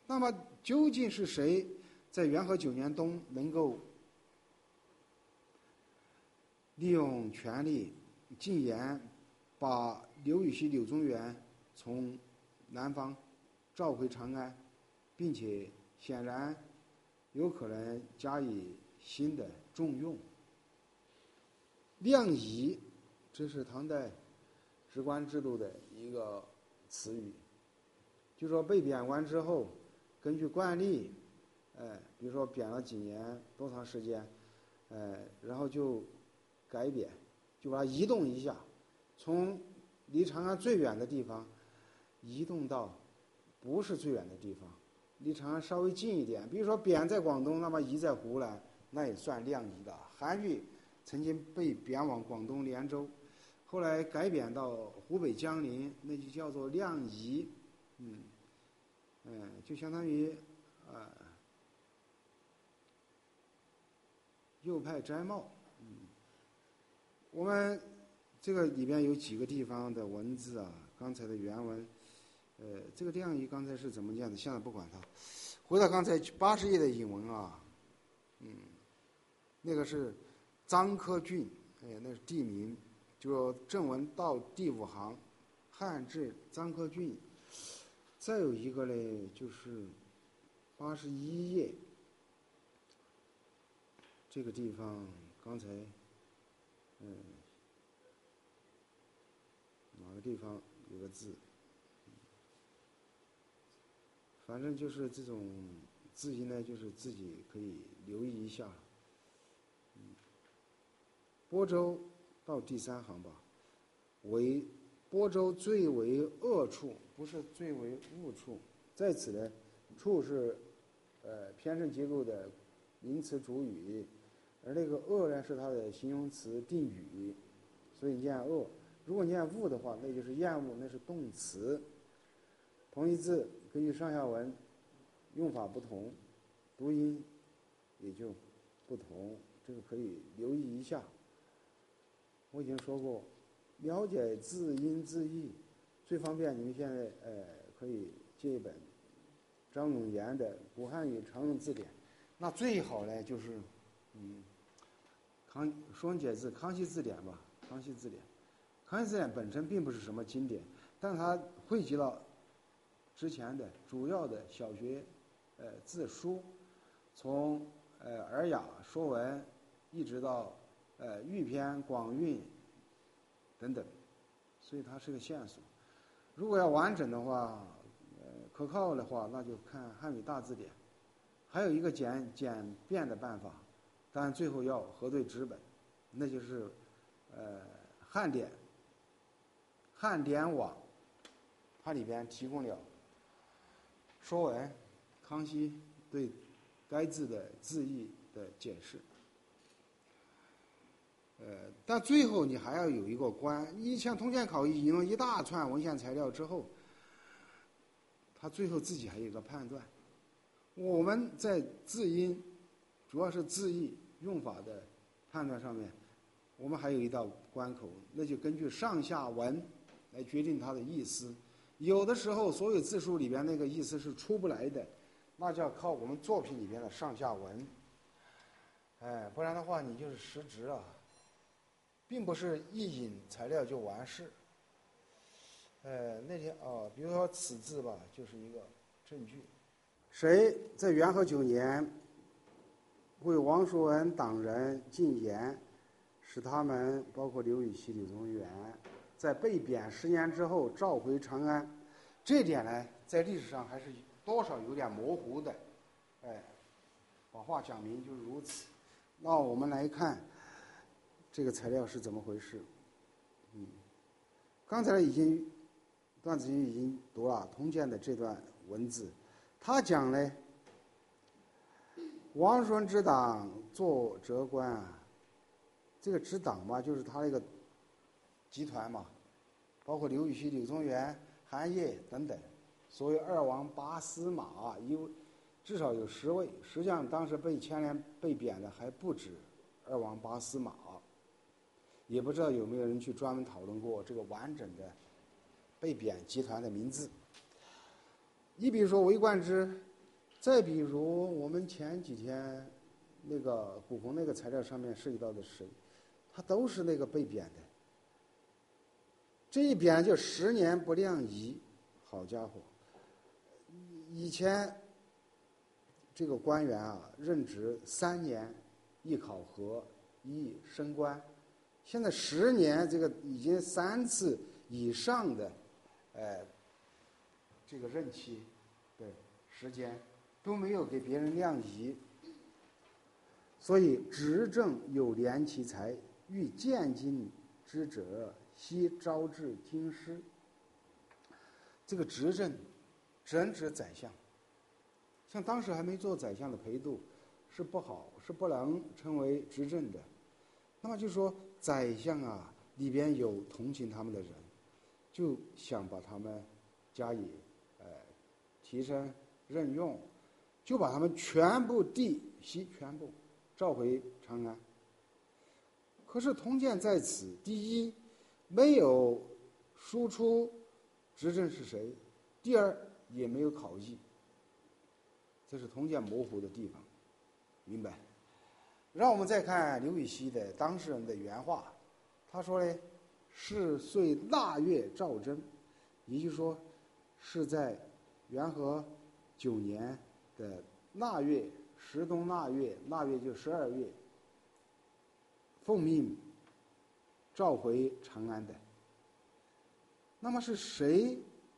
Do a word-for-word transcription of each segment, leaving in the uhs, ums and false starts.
那么究竟是谁在元和九年冬能够利用权力进言，把刘禹锡、柳宗元从南方召回长安，并且显然有可能加以新的重用？亮仪，这是唐代职官制度的一个词语，就说被贬官之后，根据惯例，呃，比如说贬了几年多长时间，呃，然后就改贬，就把它移动一下，从离长安最远的地方移动到不是最远的地方，离长安稍微近一点。比如说贬在广东，那么移在湖南，那也算亮仪的。韩愈曾经被贬往广东连州，后来改贬到湖北江陵，那就叫做亮仪。嗯嗯，就相当于呃右派摘帽。嗯，我们这个里边有几个地方的文字啊，刚才的原文，呃，这个亮仪刚才是怎么念的？现在不管它，回到刚才八十页的引文啊，嗯，那个是臧科郡，哎，那是地名，就正文到第五行，汉至臧科郡。再有一个呢，就是八十一页这个地方，刚才嗯哪个地方有个字，反正就是这种字音呢，就是自己可以留意一下。嗯，播州到第三行吧，为播州最为恶处，不是最为恶处，在此呢，处是呃偏正结构的名词主语，而那个恶呢是它的形容词定语，所以念恶。如果念恶的话，那就是厌恶，那是动词。同义字根据上下文用法不同，读音也就不同，这个可以留意一下。我已经说过，了解字音字义最方便，你们现在呃可以借一本张永言的《古汉语常用字典》，那最好呢就是嗯康《说文解字》康熙字典吧，康熙字典。康熙字典本身并不是什么经典，但它汇集了之前的主要的小学呃字书，从呃尔雅、说文，一直到呃豫篇、广韵等等，所以它是个线索。如果要完整的话，呃可靠的话，那就看汉语大字典。还有一个简简便的办法，当然最后要核对纸本，那就是呃汉典。汉典网，它里边提供了说文康熙对该字的字义的解释。呃，但最后你还要有一个关，以前通鉴考引用一大串文献材料之后，他最后自己还有一个判断。我们在字音，主要是字义用法的判断上面，我们还有一道关口，那就根据上下文来决定它的意思。有的时候所有字数里边那个意思是出不来的，那就要靠我们作品里边的上下文。哎，不然的话你就是失职了，并不是一引材料就完事。呃，那天哦，比如说此字吧，就是一个证据。谁在元和九年为王叔文党人进言，使他们包括刘禹锡、柳宗元在被贬十年之后召回长安，这点呢，在历史上还是多少有点模糊的。哎，把话讲明就是如此。那我们来看这个材料是怎么回事。嗯，刚才已经段子瑜已经读了通鉴的这段文字，他讲呢，王叔文之党做折官啊，这个之党嘛，就是他那个集团嘛，包括刘禹锡、柳宗元、韩烨等等，所谓二王八司马，有至少有十位。实际上，当时被牵连、被贬的还不止二王八司马，也不知道有没有人去专门讨论过这个完整的被贬集团的名字。你比如说韦冠之再比如我们前几天那个古红那个材料上面涉及到的谁，他都是那个被贬的，这一贬就十年不量仪，好家伙！以前这个官员啊，任职三年一考核一升官，现在十年这个已经三次以上的，呃，这个任期，对时间都没有给别人量仪，所以执政有廉其才，欲渐进之者，悉招致京师。这个执政，真指宰相。像当时还没做宰相的裴度，是不好，是不能称为执政的。那么就说宰相啊，里边有同情他们的人，就想把他们加以呃提升任用，就把他们全部地悉全部召回长安。可是通鉴在此，第一没有输出执政是谁，第二也没有考议，这是通鉴模糊的地方，明白？让我们再看刘禹锡的当事人的原话，他说呢，是岁腊月兆征，也就是说是在元和九年的腊月，十冬腊月，腊月就十二月，奉命召回长安的。那么是谁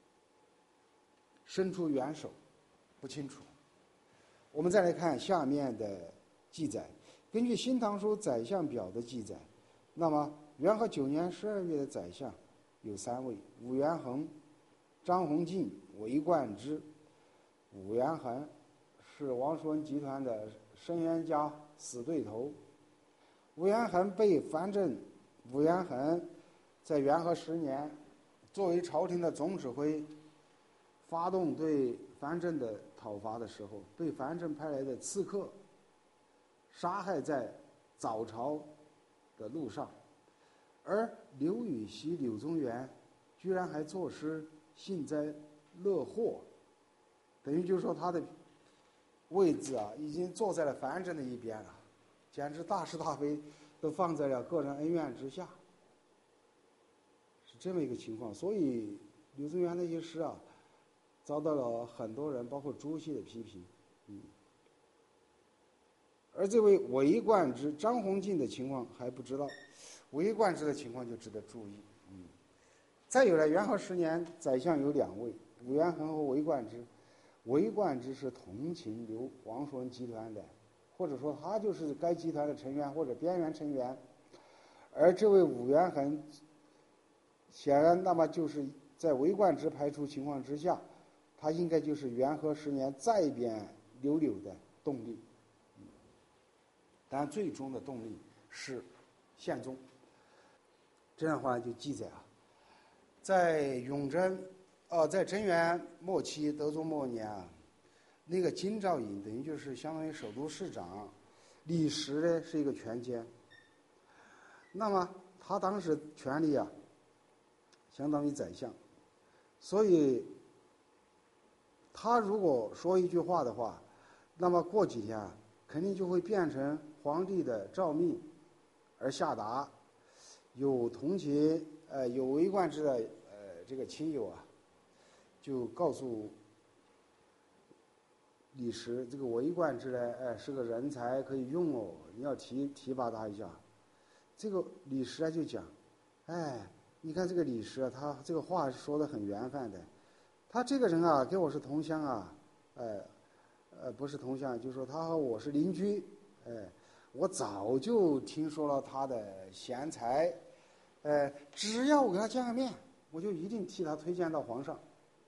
伸出援手？不清楚。我们再来看下面的记载，根据《新唐书宰相表》的记载，那么元和九年十二月的宰相有三位：武元衡、张弘进、韦冠之。武元衡是王叔文集团的申冤家死对头。武元衡被藩镇，武元衡在元和十年作为朝廷的总指挥，发动对藩镇的讨伐的时候，被藩镇派来的刺客杀害在早朝的路上，而刘禹锡、柳宗元居然还作诗幸灾乐祸，等于就是说他的位置啊，已经坐在了藩镇的一边了，简直大是大非都放在了个人恩怨之下，是这么一个情况。所以柳宗元那些诗啊，遭到了很多人，包括朱熹的批评。嗯，而这位韦冠之、张弘进的情况还不知道，韦冠之的情况就值得注意。嗯，再有了元和十年，宰相有两位，武元衡和韦冠之。韦冠之是同情刘王叔文集团的，或者说他就是该集团的成员或者边缘成员，而这位武元衡显然那么就是在韦冠之排除情况之下，他应该就是元和十年再贬刘柳的动力。当然最终的动力是宪宗。这样的话就记载啊，在永贞哦，在贞元末期，德宗末年啊，那个金兆尹等于就是相当于首都市长，李时呢是一个权奸。那么他当时权力啊，相当于宰相，所以他如果说一句话的话，那么过几天啊，肯定就会变成皇帝的诏命而下达。有同情呃有韦冠之的呃这个亲友啊，就告诉李时，这个韦冠之呢，哎，是个人才，可以用哦，你要提提拔他一下。这个李时啊就讲，哎，你看这个李时啊，他这个话说的很圆泛的，他这个人啊，跟我是同乡啊，呃，呃，不是同乡，就是说他和我是邻居，哎，我早就听说了他的贤才，呃，只要我跟他见个面，我就一定替他推荐到皇上。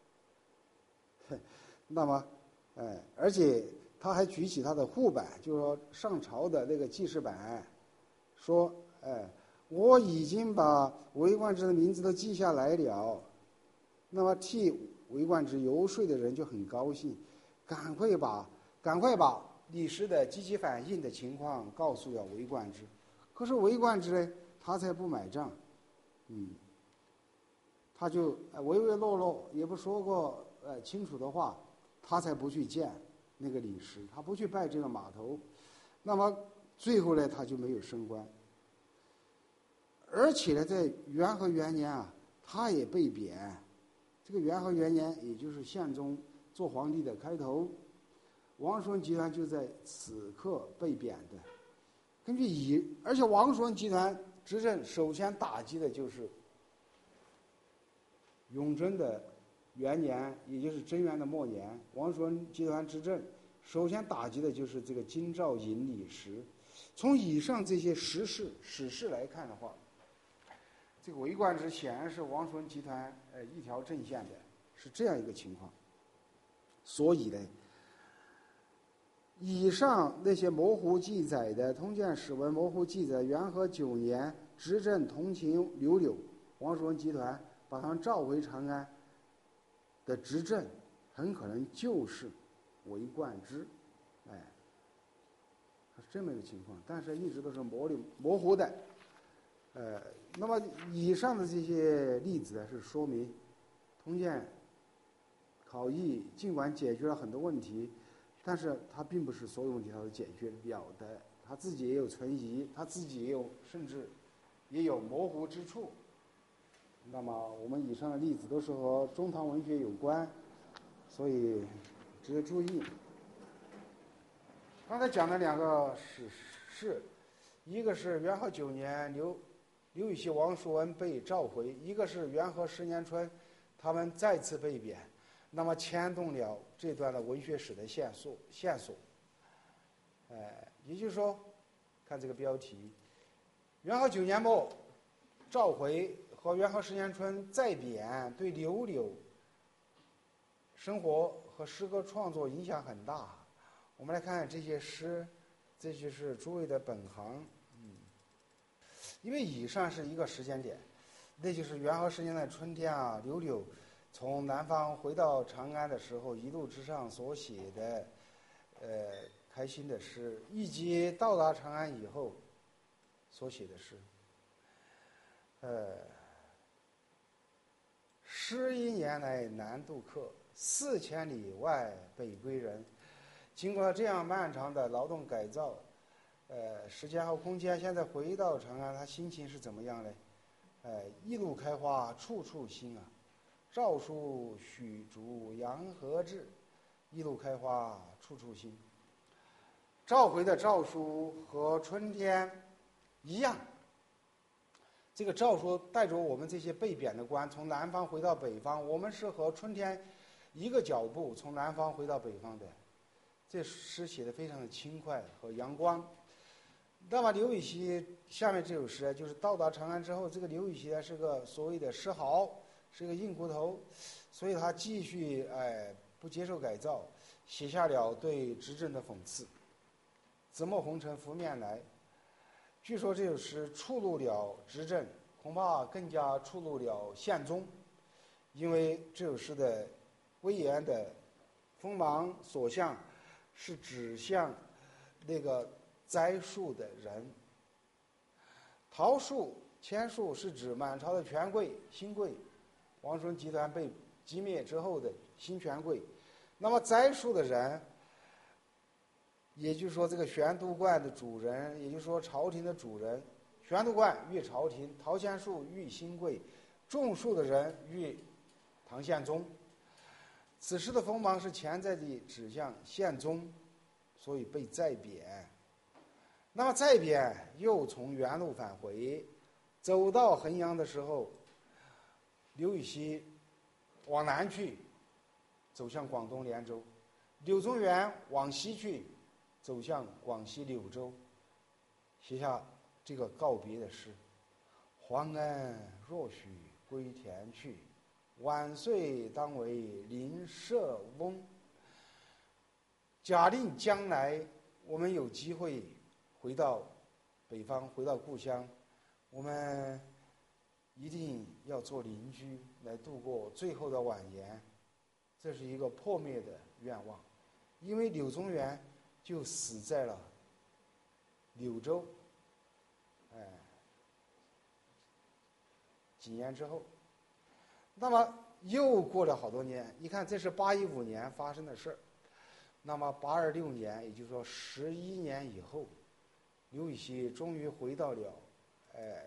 那么，哎，而且他还举起他的护板，就是说上朝的那个记事板，说，哎，我已经把韦冠之的名字都记下来了。那么替韦冠之游说的人就很高兴，赶快把赶快把李时的积极反应的情况告诉了韦冠之。可是韦冠之呢，他才不买账，嗯，他就唯唯诺诺，也不说过呃清楚的话，他才不去见。 那个李师，他不去拜这个码头，那么最后呢，他就没有升官。而且呢，在元和元年啊，他也被贬。这个元和元年，也就是宪宗做皇帝的开头，王叔文集团就在此刻被贬的。根据以，而且王叔文集团执政首先打击的就是永贞的元年，也就是贞元的末年，王叔文集团执政首先打击的就是这个京兆尹李石。从以上这些实事史事来看的话，这个韦冠之显然是王叔文集团呃一条阵线的，是这样一个情况。所以呢，以上那些模糊记载的通鉴史文模糊记载元和九年执政同情刘柳，王叔文集团把他们召回长安的执政，很可能就是韦冠之，哎，是这么一个情况。但是一直都是模里模糊的。呃，那么以上的这些例子呢，是说明通鉴考译尽管解决了很多问题，但是它并不是所有问题它都解决了的，它自己也有存疑，它自己也有甚至也有模糊之处。那么我们以上的例子都是和中唐文学有关，所以值得注意。刚才讲的两个史事，一个是元和九年刘刘禹锡、王叔文被召回，一个是元和十年春，他们再次被贬，那么牵动了这段的文学史的线索线索。呃，也就是说，看这个标题，元和九年末召回和元和十年春再贬，对刘柳生活和诗歌创作影响很大。我们来看看这些诗，这就是诸位的本行。因为以上是一个时间点，那就是元和十年的春天啊，刘柳从南方回到长安的时候，一路之上所写的呃开心的诗，以及到达长安以后所写的诗。呃，诗一年来南渡客，四千里外北归人。经过这样漫长的劳动改造，呃，时间和空间，现在回到长安，他心情是怎么样呢？呃，一路开花，处处新啊！诏书许逐阳和至，一路开花，处处新。召回的诏书和春天一样，这个诏书带着我们这些被贬的官从南方回到北方，我们是和春天一个脚步从南方回到北方的。这诗写得非常的轻快和阳光。那么刘禹锡下面这首诗就是到达长安之后，这个刘禹锡呢是个所谓的诗豪，是个硬骨头，所以他继续哎不接受改造，写下了对执政的讽刺。紫陌红尘拂面来，据说这首诗触怒了执政，恐怕更加触怒了宪宗，因为这首诗的威严的锋芒所向是指向那个栽树的人。桃树、千树是指满朝的权贵、新贵，王叔文集团被击灭之后的新权贵。那么栽树的人，也就是说这个玄都观的主人，也就是说朝廷的主人，玄都观御朝廷，桃千树御新贵，种树的人御唐宪宗。此时的锋芒是潜在地指向宪宗，所以被再贬。那么再贬又从原路返回，走到衡阳的时候，刘禹锡往南去，走向广东连州；柳宗元往西去，走向广西柳州，写下这个告别的诗：黄安若许归田去，晚岁当为邻舍翁。假定将来我们有机会回到北方，回到故乡，我们一定要做邻居，来度过最后的晚年。这是一个破灭的愿望，因为柳宗元就死在了柳州，哎，几年之后。那么又过了好多年，你看这是八一五年发生的事儿。 那么八二六年，也就是说十一年以后，刘禹锡终于回到了，哎，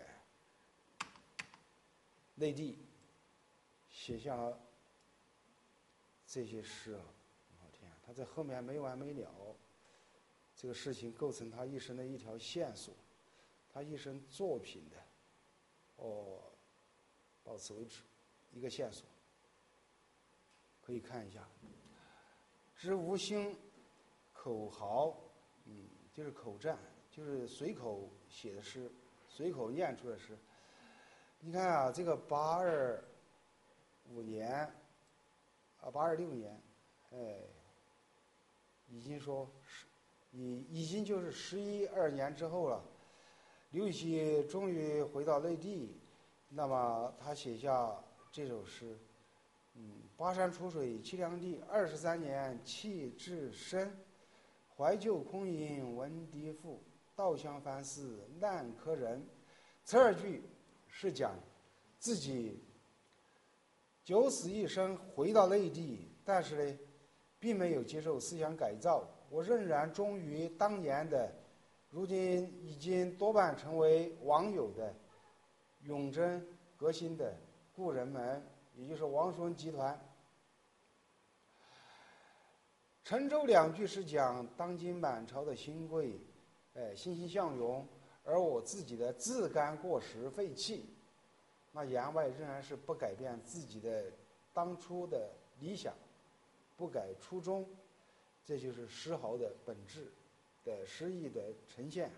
内地，写下了这些诗啊！我天，他在后面没完没了，这个事情构成他一生的一条线索，他一生作品的，哦，到此为止，一个线索，可以看一下。知无兴口号，嗯，就是口占，就是随口写的诗，随口念出的诗。你看啊，这个八二五年，啊，八二六年，哎，已经说是，已已经就是十一二年之后了。刘禹锡终于回到内地，那么他写下这首诗。嗯，巴山楚水凄凉地，二十三年气至深。怀旧空吟闻笛赋，稻香翻似烂柯人。这二句是讲自己九死一生回到内地，但是呢，并没有接受思想改造，我仍然忠于当年的，如今已经多半成为网友的永贞革新的故人们，也就是王叔文集团。陈州两句是讲当今满朝的新贵，哎，欣欣向荣，而我自己的自甘过时废弃。那言外仍然是不改变自己的当初的理想，不改初衷，这就是诗豪的本质的诗意的呈现。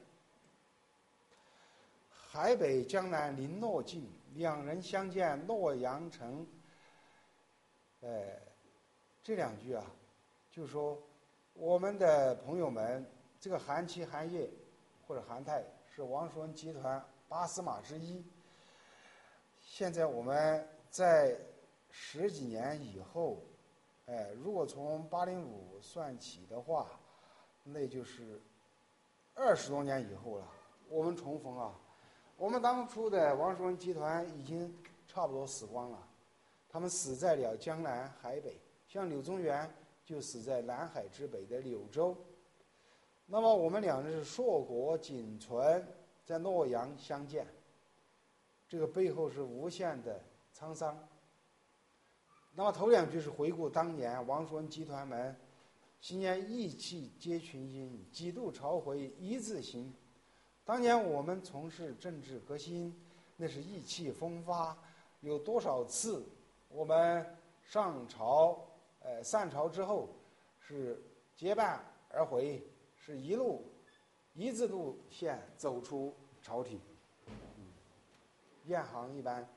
海北江南临洛近，两人相见洛阳城。呃，这两句啊，就是说我们的朋友们，这个韩琦、韩烨或者韩泰是王叔文集团八司马之一。现在我们在十几年以后，哎，如果从八零五算起的话，那就是二十多年以后了。我们重逢啊，我们当初的王叔文集团已经差不多死光了，他们死在了江南海北，像柳宗元就死在南海之北的柳州。那么我们两人是硕果仅存，在洛阳相见，这个背后是无限的沧桑。那么头两句是回顾当年王叔文集团们昔年意气皆群英，几度朝回一字行。当年我们从事政治革新，那是意气风发，有多少次我们上朝，呃，散朝之后是结伴而回，是一路一字路线走出朝廷，嗯，雁行一般。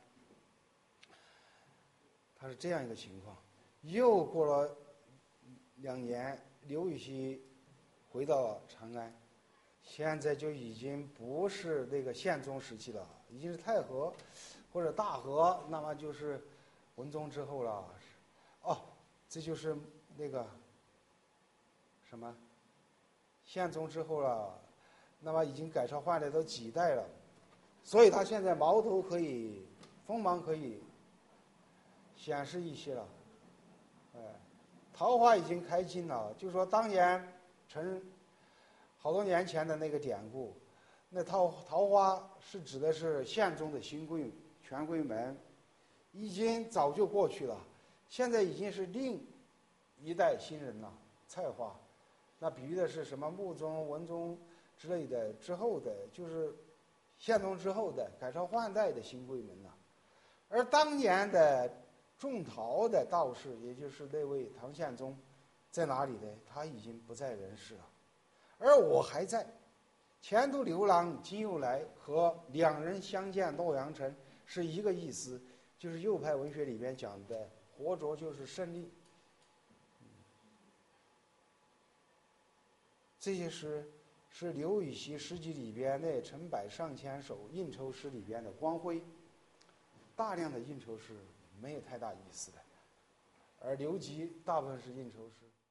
他是这样一个情况。又过了两年，刘禹锡回到长安，现在就已经不是那个宪宗时期了，已经是太和或者大和，那么就是文宗之后了。哦，这就是那个什么宪宗之后了，那么已经改朝换代都几代了，所以他现在矛头可以锋芒可以显示一些了，哎，桃花已经开尽了。就说当年陈好多年前的那个典故，那桃桃花是指的是宪宗的新贵权贵们，已经早就过去了，现在已经是另一代新人了，菜花。那比喻的是什么？穆宗、文宗之类的之后的，就是宪宗之后的改朝换代的新贵们了。而当年的种桃的道士，也就是那位唐宪宗，在哪里呢？他已经不在人世了，而我还在。前途流浪今又来，和两人相见洛阳城是一个意思，就是右派文学里边讲的活着就是胜利。这些诗是刘禹锡诗集里边那成百上千首应酬诗里边的光辉。大量的应酬诗没有太大意思的，而刘集大部分是应酬诗。